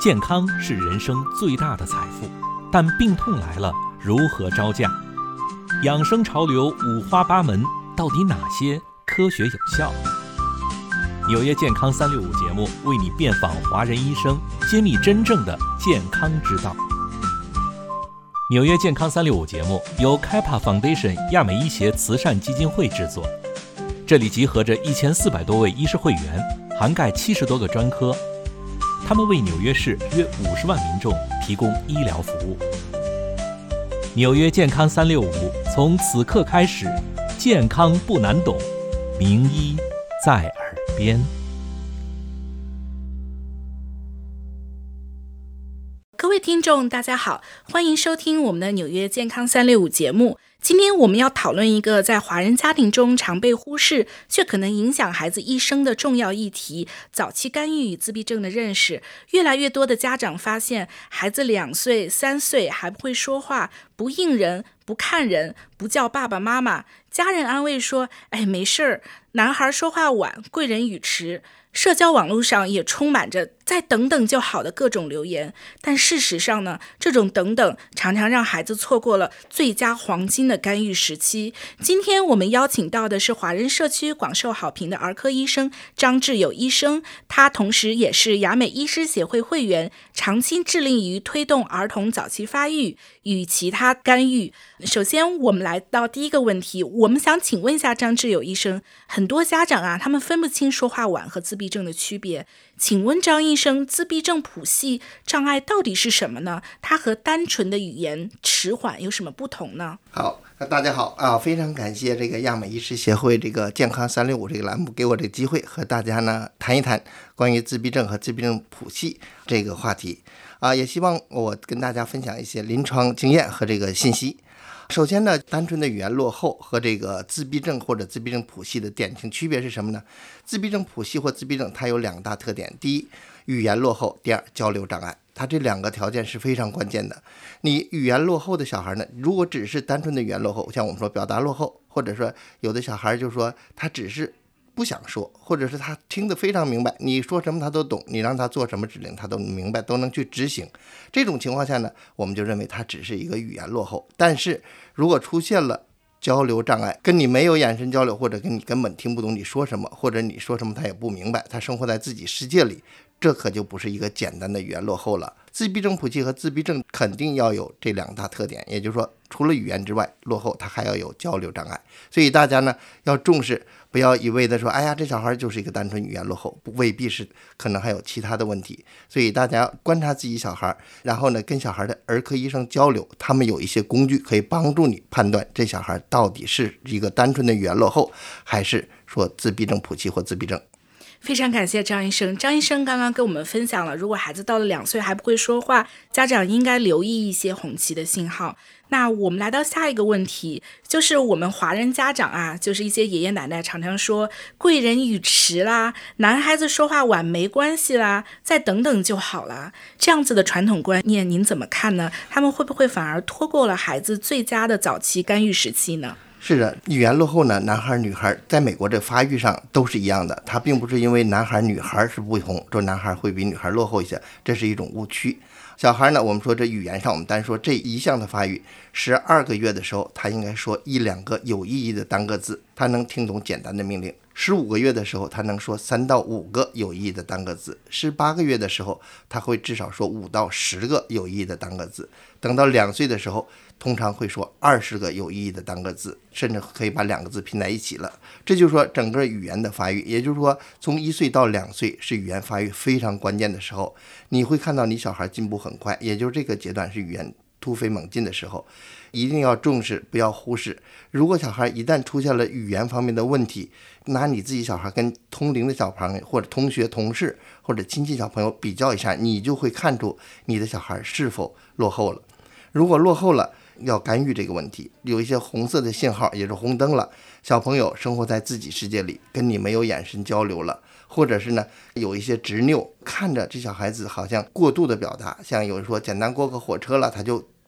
健康是人生最大的财富，但病痛来了，如何招架？养生潮流五花八门，到底哪些科学有效？纽约健康365节目为你遍访华人医生，揭秘真正的健康之道。纽约健康365节目由 Kappa Foundation 亚美医协慈善基金会制作，这里集合着1400多位医师会员，涵盖70多个专科，他们为纽约市约50万民众提供医疗服务。纽约健康365，从此刻开始，健康不难懂，名医在耳边。 各位听众大家好，欢迎收听我们的纽约健康365节目。今天我们要讨论一个在华人家庭中常被忽视却可能影响孩子一生的重要议题，早期干预与自闭症的认识。越来越多的家长发现，孩子2岁3岁还不会说话，不应人，不看人，不叫爸爸妈妈，家人安慰说没事儿，男孩说话晚，贵人语迟。社交网络上也充满着再等等就好的各种留言，但事实上呢，这种等等常常让孩子错过了最佳黄金的干预时期。今天我们邀请到的是华人社区广受好评的儿科医生张志友医生，他同时也是亚美医师协会会员，长期致力于推动儿童早期发育与其他干预。首先我们来到第一个问题，我们想请问一下张志友医生，很多家长他们分不清说话晚和自闭症的区别，请问张医生，自闭症谱系障碍到底是什么呢？它和单纯的语言迟缓有什么不同呢？ 好，大家好非常感谢这个亚美医师协会这个健康365这个栏目给我这个机会和大家呢谈一谈关于自闭症和自闭症谱系这个话题也希望我跟大家分享一些临床经验和这个信息。首先呢，单纯的语言落后和这个自闭症或者自闭症谱系的典型区别是什么呢？自闭症谱系或自闭症它有2大特点，第一，语言落后，第二，交流障碍。它这2个条件是非常关键的。你语言落后的小孩呢，如果只是单纯的语言落后，像我们说表达落后，或者说有的小孩就是说他只是不想说，或者是他听得非常明白，你说什么他都懂，你让他做什么指令他都明白，都能去执行。这种情况下呢，我们就认为他只是一个语言落后。但是如果出现了交流障碍，跟你没有眼神交流，或者跟你根本听不懂你说什么，或者你说什么他也不明白，他生活在自己世界里，这可就不是一个简单的语言落后了。自闭症谱系和自闭症肯定要有这2大特点，也就是说除了语言之外落后，它还要有交流障碍。所以大家呢要重视，不要一味的说这小孩就是一个单纯语言落后，未必是，可能还有其他的问题。所以大家观察自己小孩，然后呢跟小孩的儿科医生交流，他们有一些工具可以帮助你判断这小孩到底是一个单纯的语言落后，还是说自闭症谱系或自闭症。 非常感谢张医生。张医生刚刚跟我们分享了，如果孩子到了2岁还不会说话，家长应该留意一些红旗的信号。那我们来到下一个问题，就是我们华人家长就是一些爷爷奶奶常常说贵人语迟啦，男孩子说话晚没关系啦，再等等就好啦，这样子的传统观念您怎么看呢？他们会不会反而拖过了孩子最佳的早期干预时期呢？ 是的，语言落后呢，男孩女孩在美国这发育上都是一样的，它并不是因为男孩女孩是不同，说男孩会比女孩落后一些，这是一种误区。小孩呢，我们说这语言上，我们单说这一项的发育，12个月的时候他应该说1-2个有意义的单个字，他能听懂简单的命令。15个月的时候他能说3到5个有意义的单个字，18个月的时候他会至少说5到10个有意义的单个字，等到2岁的时候通常会说20个有意义的单个字，甚至可以把2个字拼在一起了。这就是说整个语言的发育，也就是说从1岁到2岁是语言发育非常关键的时候，你会看到你小孩进步很快，也就是这个阶段是语言突飞猛进的时候，一定要重视，不要忽视。如果小孩一旦出现了语言方面的问题，拿你自己小孩跟同龄的小朋友或者同学同事或者亲戚小朋友比较一下，你就会看出你的小孩是否落后了。如果落后了，要干预这个问题，有一些红色的信号也是红灯了，小朋友生活在自己世界里，跟你没有眼神交流了，或者是呢有一些执拗，看着这小孩子好像过度的表达，像有人说简单过个火车了他就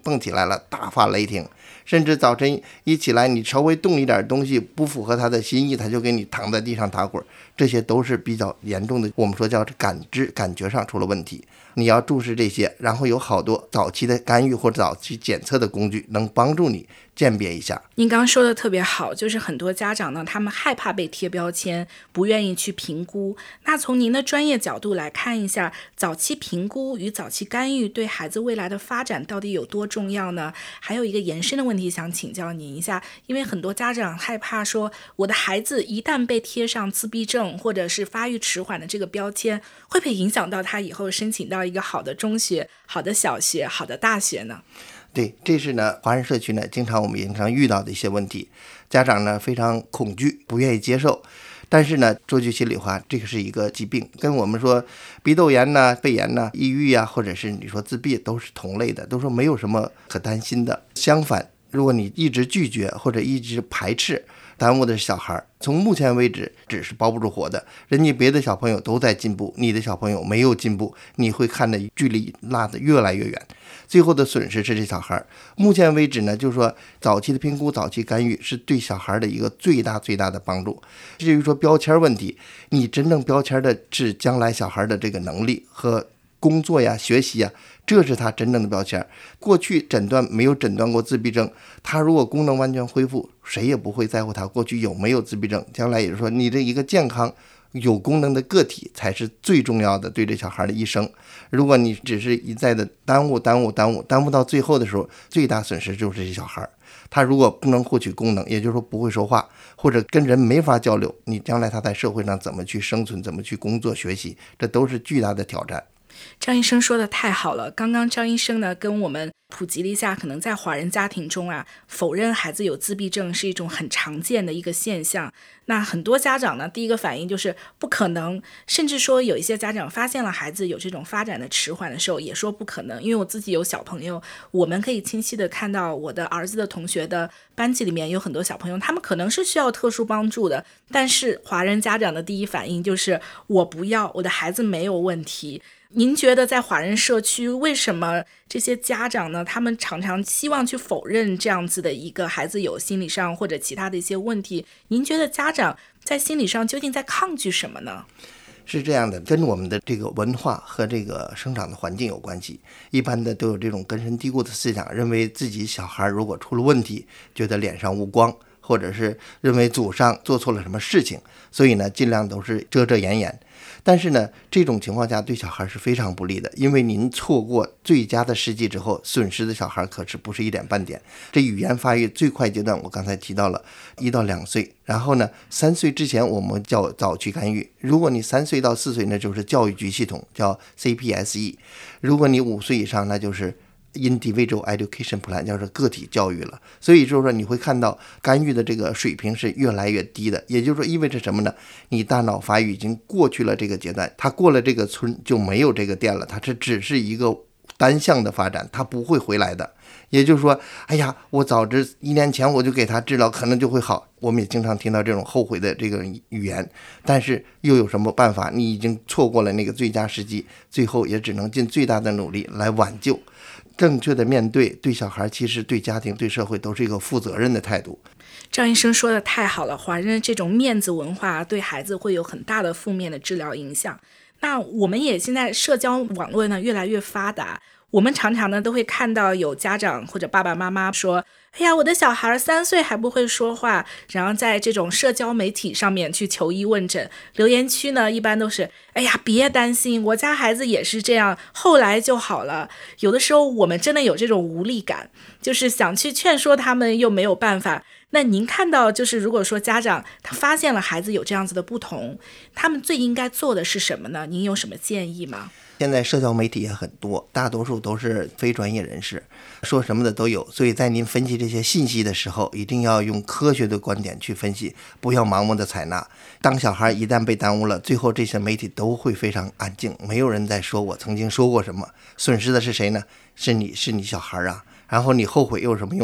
蹦起来了，大发雷霆，甚至早晨一起来，你稍微动一点东西不符合他的心意，他就给你躺在地上打滚，这些都是比较严重的，我们说叫感觉上出了问题。你要注视这些，然后有好多早期的干预或者早期检测的工具能帮助你鉴别一下。 您刚刚说的特别好，就是很多家长呢，他们害怕被贴标签，不愿意去评估。那从您的专业角度来看一下，早期评估与早期干预对孩子未来的发展到底有多重要呢？还有一个延伸的问题想请教您一下，因为很多家长害怕说，我的孩子一旦被贴上自闭症或者是发育迟缓的这个标签，会不会影响到他以后申请到一个好的中学、好的小学、好的大学呢？ 对，这是呢华人社区呢我们经常遇到的一些问题，家长呢非常恐惧，不愿意接受。但是呢，说句心里话，这个是一个疾病，跟我们说鼻窦炎呐、肺炎呐、抑郁啊，或者是你说自闭都是同类的，都说没有什么可担心的。相反，如果你一直拒绝或者一直排斥，耽误的是小孩，从目前为止只是包不住火的。人家别的小朋友都在进步，你的小朋友没有进步，你会看着距离拉得越来越远，最后的损失是这小孩。目前为止呢，就是说早期的评估、早期干预是对小孩的一个最大的帮助。至于说标签问题，你真正标签的是将来小孩的这个能力和工作呀、学习呀，这是他真正的标签。过去没有诊断过自闭症，他如果功能完全恢复，谁也不会在乎他过去有没有自闭症。将来也就是说，你这一个健康有功能的个体才是最重要的，对这小孩的一生。如果你只是一再的耽误到最后的时候，最大损失就是这小孩。他如果不能获取功能，也就是说不会说话，或者跟人没法交流，你将来他在社会上怎么去生存，怎么去工作学习，这都是巨大的挑战。 张医生说的太好了，刚刚张医生呢跟我们普及了一下，可能在华人家庭中啊，否认孩子有自闭症是一种很常见的一个现象。那很多家长呢，第一个反应就是不可能，甚至说有一些家长发现了孩子有这种发展的迟缓的时候，也说不可能。因为我自己有小朋友，我们可以清晰的看到我的儿子的同学的班级里面有很多小朋友，他们可能是需要特殊帮助的，但是华人家长的第一反应就是我不要，我的孩子没有问题。您觉得在华人社区，为什么这些家长呢，他们常常希望去否认这样子的一个孩子有心理上或者其他的一些问题？您觉得家长在心理上究竟在抗拒什么呢？ 是这样的，跟我们的这个文化和这个生长的环境有关系。一般的都有这种根深蒂固的思想，认为自己小孩如果出了问题，觉得脸上无光，或者是认为祖上做错了什么事情，所以呢，尽量都是遮遮掩掩。但是呢，这种情况下对小孩是非常不利的，因为您错过最佳的时机之后，损失的小孩可是不是一点半点。这语言发育最快阶段，我刚才提到了1到2岁，然后呢，3岁之前我们叫早期干预。如果你3岁到4岁，那就是教育局系统，叫 CPSE。如果你5岁以上，那就是Individual Education Plan， 叫做个体教育了。所以就是说你会看到干预的这个水平是越来越低的，也就是说意味着什么呢？你大脑发育已经过去了这个阶段，它过了这个村就没有这个店了，它只是一个单向的发展，它不会回来的。也就是说，哎呀，我早知1年前我就给他治疗，可能就会好。我们也经常听到这种后悔的这个语言，但是又有什么办法？你已经错过了那个最佳时机，最后也只能尽最大的努力来挽救。正确的面对，对小孩其实对家庭对社会都是一个负责任的态度。 张医生说的太好了，华人这种面子文化对孩子会有很大的负面的治疗影响。那我们也现在社交网络呢越来越发达，我们常常呢都会看到有家长或者爸爸妈妈说，哎呀，我的小孩3岁还不会说话，然后在这种社交媒体上面去求医问诊，留言区呢一般都是，哎呀，别担心，我家孩子也是这样，后来就好了。有的时候我们真的有这种无力感，就是想去劝说他们又没有办法。那您看到就是如果说家长他发现了孩子有这样子的不同，他们最应该做的是什么呢？您有什么建议吗？ 现在社交媒体也很多，大多数都是非专业人士，说什么的都有，所以在您分析这些信息的时候，一定要用科学的观点去分析，不要盲目的采纳。当小孩一旦被耽误了，最后这些媒体都会非常安静，没有人在说我曾经说过什么，损失的是谁呢？是你小孩啊，然后你后悔又有什么用呢？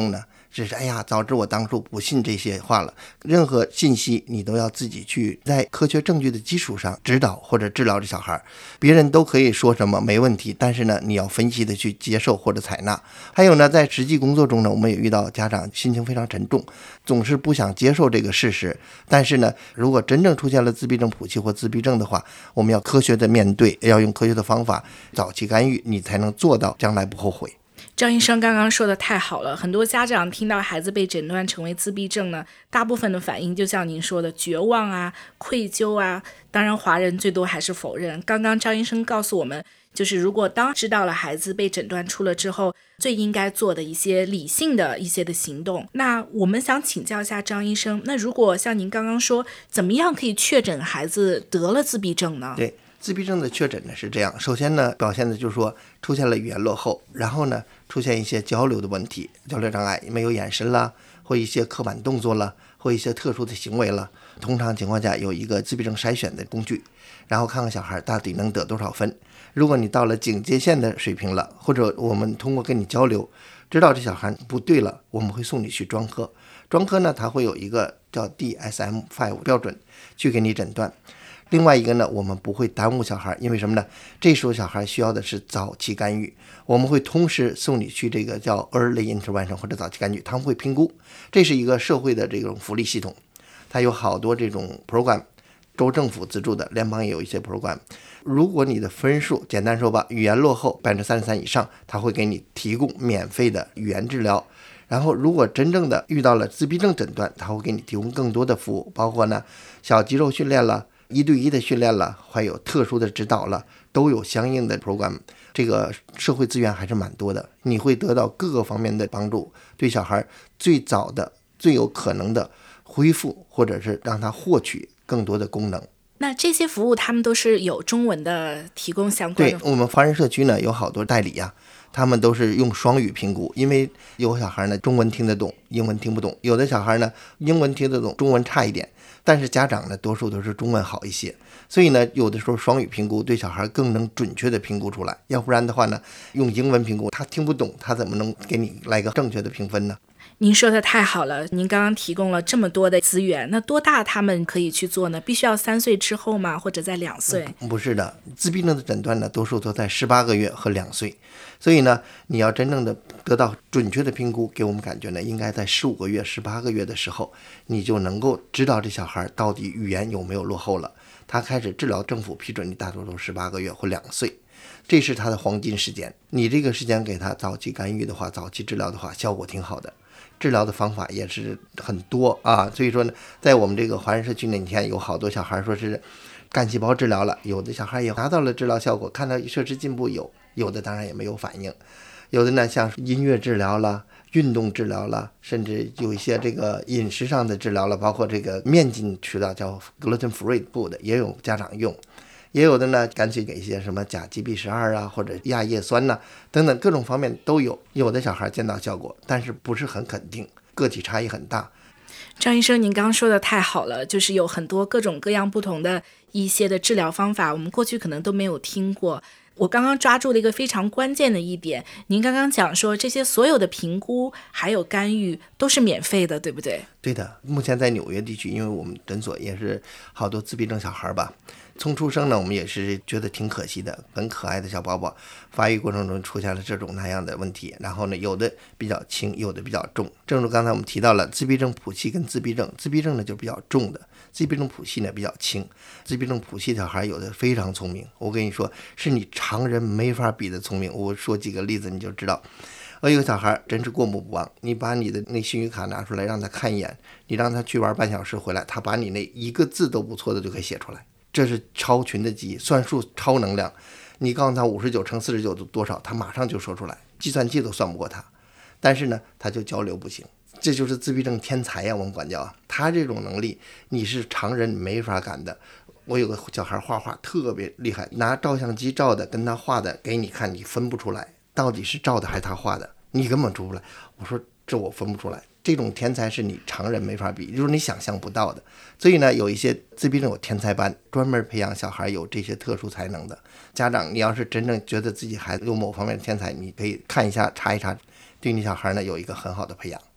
只是哎呀，早知我当初不信这些话了。任何信息你都要自己去在科学证据的基础上指导或者治疗这小孩。别人都可以说什么没问题，但是呢，你要分析的去接受或者采纳。还有呢，在实际工作中呢，我们也遇到家长心情非常沉重，总是不想接受这个事实。但是呢，如果真正出现了自闭症谱系或自闭症的话，我们要科学的面对，要用科学的方法早期干预，你才能做到将来不后悔。 张医生刚刚说的太好了，很多家长听到孩子被诊断成为自闭症呢，大部分的反应就像您说的绝望啊、愧疚啊，当然华人最多还是否认。刚刚张医生告诉我们，就是如果当知道了孩子被诊断出了之后，最应该做的一些理性的一些的行动。那我们想请教一下张医生，那如果像您刚刚说，怎么样可以确诊孩子得了自闭症呢？ 对，自闭症的确诊呢是这样，首先呢表现的就是说出现了语言落后，然后呢出现一些交流的问题，交流障碍，没有眼神啦，或一些刻板动作啦，或一些特殊的行为了。通常情况下有一个自闭症筛选的工具，然后看看小孩到底能得多少分。如果你到了警戒线的水平了，或者我们通过跟你交流知道这小孩不对了，我们会送你去专科。专科呢它会有一个叫 DSM-5 标准去给你诊断。另外一个呢，我们不会耽误小孩，因为什么呢？这时候小孩需要的是早期干预，我们会同时送你去这个叫 early intervention 或者早期干预，他们会评估，这是一个社会的这种福利系统，它有好多这种 program， 州政府资助的，联邦也有一些 program。如果你的分数简单说吧，语言落后 33% 以上，他会给你提供免费的语言治疗。然后如果真正的遇到了自闭症诊断，他会给你提供更多的服务，包括呢小肌肉训练了，1对1的训练了，还有特殊的指导了，都有相应的 program。 这个社会资源还是蛮多的，你会得到各个方面的帮助，对小孩最早的最有可能的恢复，或者是让他获取更多的功能。 那这些服务他们都是有中文的提供相关的？ 对，我们华人社区呢有好多代理啊，他们都是用双语评估，因为有小孩呢中文听得懂，英文听不懂，有的小孩呢英文听得懂，中文差一点，但是家长呢多数都是中文好一些，所以呢有的时候双语评估对小孩更能准确的评估出来，要不然的话呢用英文评估他听不懂，他怎么能给你来个正确的评分呢？ 您说的太好了，您刚刚提供了这么多的资源，那多大他们可以去做呢？必须要3岁之后吗？或者在2岁？ 不是的，自闭症的诊断呢多数都在18个月和2岁，所以呢你要真正的得到准确的评估，给我们感觉呢应该在15个月18个月的时候，你就能够知道这小孩到底语言有没有落后了，他开始治疗，政府批准你大多数18个月或2岁，这是他的黄金时间。你这个时间给他早期干预的话，早期治疗的话，效果挺好的，治疗的方法也是很多啊。所以说呢，在我们这个华人社区呢，你看有好多小孩说是干细胞治疗了，有的小孩也达到了治疗效果，看到设施进步，有的当然也没有反应，有的呢像音乐治疗了，运动治疗了，甚至有一些这个饮食上的治疗了，包括这个面筋吃的叫 gluten free food 也有家长用，也有的呢干脆给一些什么甲基 B12 啊，或者亚叶酸呐、等等各种方面都有，有的小孩见到效果，但是不是很肯定，个体差异很大。 张医生，您刚刚说的太好了，就是有很多各种各样不同的一些的治疗方法，我们过去可能都没有听过。我刚刚抓住了一个非常关键的一点，您刚刚讲说这些所有的评估还有干预都是免费的，对不对？ 对的，目前在纽约地区，因为我们诊所也是好多自闭症小孩吧，从出生呢我们也是觉得挺可惜的，很可爱的小宝宝，发育过程中出现了这种那样的问题，然后呢有的比较轻，有的比较重。正如刚才我们提到了自闭症谱系跟自闭症，自闭症呢就比较重的，自闭症谱系呢比较轻。自闭症谱系小孩有的非常聪明，我跟你说是你常人没法比的聪明。我说几个例子你就知道。我有个小孩真是过目不忘，你把你的那信誉卡拿出来让他看一眼，你让他去玩半小时回来，他把你那一个字都不错的就可以写出来，这是超群的记忆，算术超能量。你告诉他59乘49多少，他马上就说出来，计算器都算不过他。但是呢他就交流不行，这就是自闭症天才呀，我们管叫他这种能力你是常人没法干的。我有个小孩画画特别厉害，拿照相机照的跟他画的给你看，你分不出来到底是照的还是他画的，你根本出不来。我说这我分不出来，这种天才是你常人没法比，就是你想象不到的。所以呢有一些自闭症有天才班，专门培养小孩有这些特殊才能的。家长你要是真正觉得自己孩子有某方面的天才，你可以看一下查一查，对你小孩呢有一个很好的培养。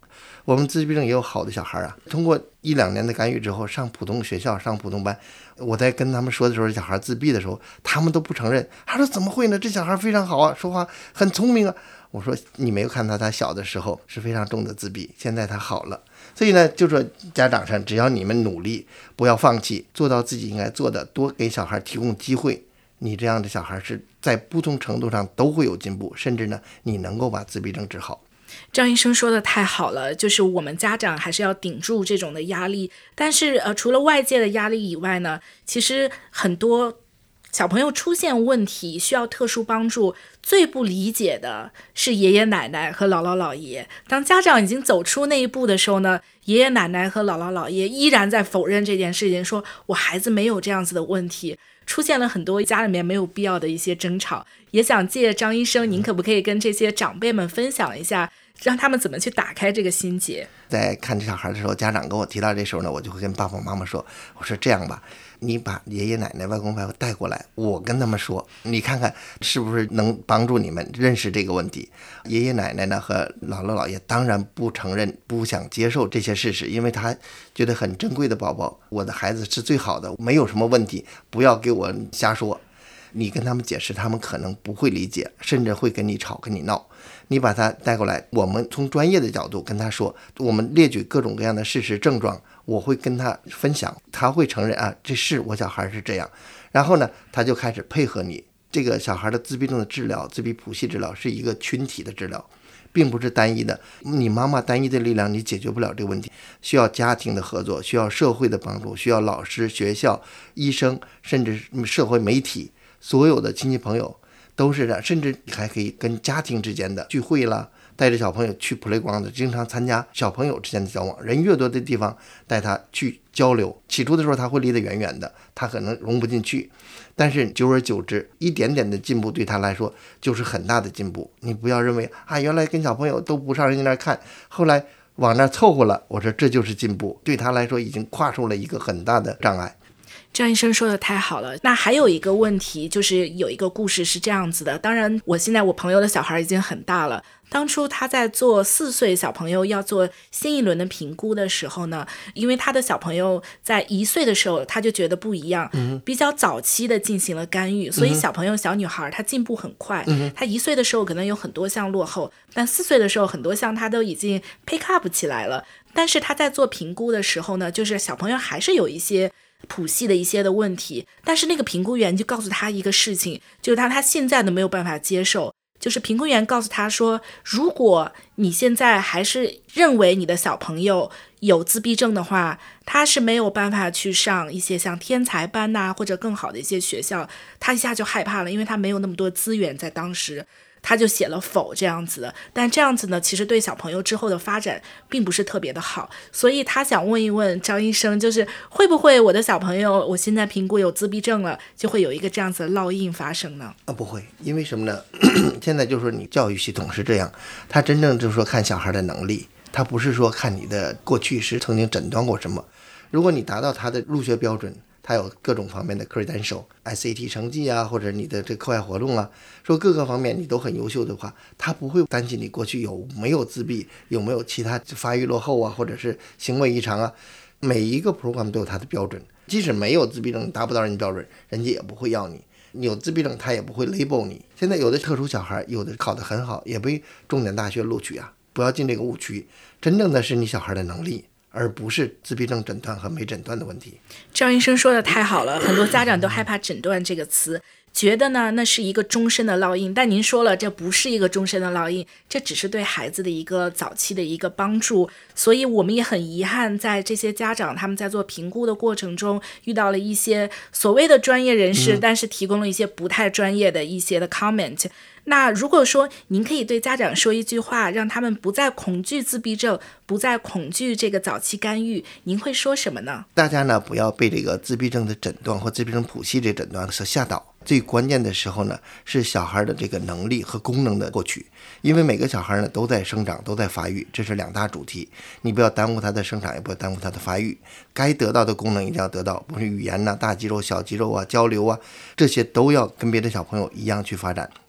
我们自闭症也有好的小孩啊，通过1-2年的干预之后，上普通学校，上普通班，我在跟他们说的时候，小孩自闭的时候，他们都不承认，他说怎么会呢？这小孩非常好啊，说话很聪明啊。我说你没有看到他小的时候是非常重的自闭，现在他好了。所以呢，就说家长上，只要你们努力，不要放弃，做到自己应该做的，多给小孩提供机会，你这样的小孩是在不同程度上都会有进步，甚至呢，你能够把自闭症治好。 张医生说的太好了，就是我们家长还是要顶住这种的压力，但是除了外界的压力以外呢，其实很多小朋友出现问题需要特殊帮助，最不理解的是爷爷奶奶和姥姥姥爷。当家长已经走出那一步的时候呢，爷爷奶奶和姥姥姥爷依然在否认这件事情，说我孩子没有这样子的问题，出现了很多家里面没有必要的一些争吵。也想借张医生，您可不可以跟这些长辈们分享一下，让他们怎么去打开这个心结？ 在看这小孩的时候，家长跟我提到这时候呢，我就会跟爸爸妈妈说，我说这样吧，你把爷爷奶奶外公外婆带过来，我跟他们说，你看看是不是能帮助你们认识这个问题。爷爷奶奶呢和姥姥姥爷当然不承认，不想接受这些事实，因为他觉得很珍贵的宝宝，我的孩子是最好的，没有什么问题，不要给我瞎说。你跟他们解释，他们可能不会理解，甚至会跟你吵跟你闹。你把他带过来，我们从专业的角度跟他说，我们列举各种各样的事实症状，我会跟他分享，他会承认啊，这是我小孩是这样。然后呢，他就开始配合你。这个小孩的自闭症的治疗，自闭谱系治疗是一个群体的治疗，并不是单一的。你妈妈单一的力量你解决不了这个问题，需要家庭的合作，需要社会的帮助，需要老师、学校、医生，甚至社会媒体，所有的亲戚朋友都是这样，甚至还可以跟家庭之间的聚会啦，带着小朋友去 playground， 经常参加小朋友之间的交往，人越多的地方带他去交流。起初的时候他会离得远远的，他可能融不进去，但是久而久之，一点点的进步对他来说就是很大的进步。你不要认为啊，原来跟小朋友都不上人家那儿看，后来往那凑合了，我说这就是进步，对他来说已经跨出了一个很大的障碍。 张医生说的太好了。那还有一个问题，就是有一个故事是这样子的，当然现在我朋友的小孩已经很大了，当初他在做4岁小朋友要做新一轮的评估的时候呢，因为他的小朋友在1岁的时候他就觉得不一样，比较早期的进行了干预，所以小朋友小女孩她进步很快，她1岁的时候可能有很多项落后，但4岁的时候很多项她都已经 pick up 起来了。但是他在做评估的时候呢，就是小朋友还是有一些谱系的一些的问题，但是那个评估员就告诉他一个事情，就是他现在都没有办法接受，就是评估员告诉他说，如果你现在还是认为你的小朋友有自闭症的话，他是没有办法去上一些像天才班呐，或者更好的一些学校。他一下就害怕了，因为他没有那么多资源，在当时他就写了否这样子的。但这样子呢，其实对小朋友之后的发展并不是特别的好，所以他想问一问张医生，就是会不会我的小朋友我现在评估有自闭症了，就会有一个这样子的烙印发生呢？ 不会，因为什么呢？现在就是说你教育系统是这样，他真正就是说看小孩的能力，他不是说看你的过去是曾经诊断过什么。如果你达到他的入学标准，他有各种方面的 credential SAT 成绩啊，或者你的这课外活动啊，说各个方面你都很优秀的话，他不会担心你过去有没有自闭，有没有其他发育落后啊，或者是行为异常啊。每一个 program 都有它的标准，即使没有自闭症达不到人家标准，人家也不会要你。你有自闭症他也不会 label 你。现在有的特殊小孩，有的考得很好，也被重点大学录取啊，不要进这个误区。真正的是你小孩的能力，而不是自闭症诊断和没诊断的问题。 张医生说的太好了，很多家长都害怕诊断这个词，觉得呢那是一个终身的烙印，但您说了这不是一个终身的烙印，这只是对孩子的一个早期的一个帮助。所以我们也很遗憾，在这些家长他们在做评估的过程中遇到了一些所谓的专业人士，但是提供了一些不太专业的一些的 comment。那如果说您可以对家长说一句话，让他们不再恐惧自闭症，不再恐惧这个早期干预，您会说什么呢？ 大家呢不要被这个自闭症的诊断或自闭症谱系这诊断所吓倒。最关键的时候呢，是小孩的这个能力和功能的获取，因为每个小孩呢都在生长，都在发育，这是2大主题。你不要耽误他的生长，也不要耽误他的发育。该得到的功能一定要得到，不是语言呐、大肌肉、小肌肉啊、交流啊，这些都要跟别的小朋友一样去发展。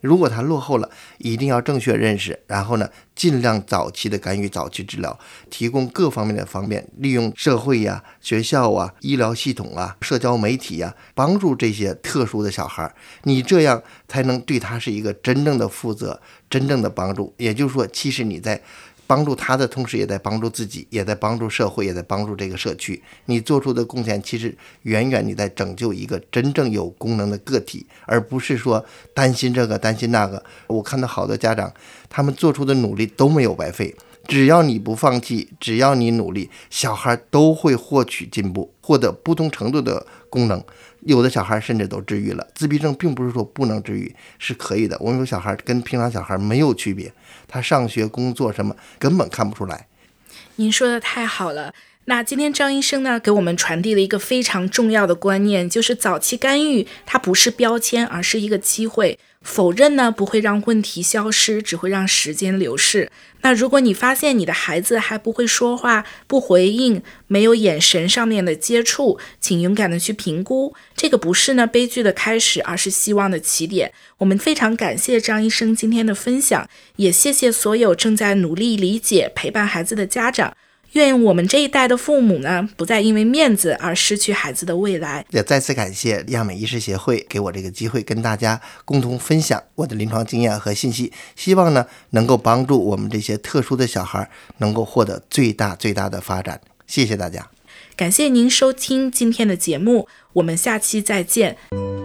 如果他落后了，一定要正确认识，然后呢，尽量早期的干预、早期治疗，提供各方面的方便，利用社会呀、学校啊、医疗系统啊、社交媒体啊，帮助这些特殊的小孩。你这样才能对他是一个真正的负责、真正的帮助。也就是说，其实你在帮助他的同时，也在帮助自己，也在帮助社会，也在帮助这个社区。你做出的贡献，其实远远你在拯救一个真正有功能的个体，而不是说担心这个担心那个。我看到好多家长，他们做出的努力都没有白费。只要你不放弃，只要你努力，小孩都会获取进步，获得不同程度的功能。有的小孩甚至都治愈了。自闭症并不是说不能治愈，是可以的。我们有小孩跟平常小孩没有区别，他上学工作什么根本看不出来。 您说的太好了。那今天张医生呢，给我们传递了一个非常重要的观念，就是早期干预它不是标签，而是一个机会。否认呢，不会让问题消失，只会让时间流逝。那如果你发现你的孩子还不会说话、不回应、没有眼神上面的接触，请勇敢的去评估。这个不是呢悲剧的开始，而是希望的起点。我们非常感谢张医生今天的分享，也谢谢所有正在努力理解、陪伴孩子的家长。愿我们这一代的父母呢，不再因为面子而失去孩子的未来。 也再次感谢亚美医师协会给我这个机会，跟大家共同分享我的临床经验和信息，希望呢能够帮助我们这些特殊的小孩能够获得最大的发展。谢谢大家， 感谢您收听今天的节目，我们下期再见。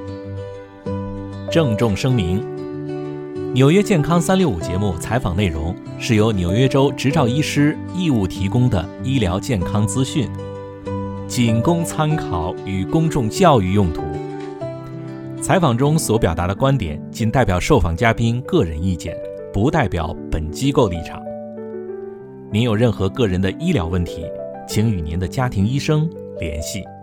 郑重声明，纽约健康365节目采访内容是由纽约州执照医师义务提供的医疗健康资讯，仅供参考与公众教育用途。采访中所表达的观点仅代表受访嘉宾个人意见，不代表本机构立场。您有任何个人的医疗问题，请与您的家庭医生联系。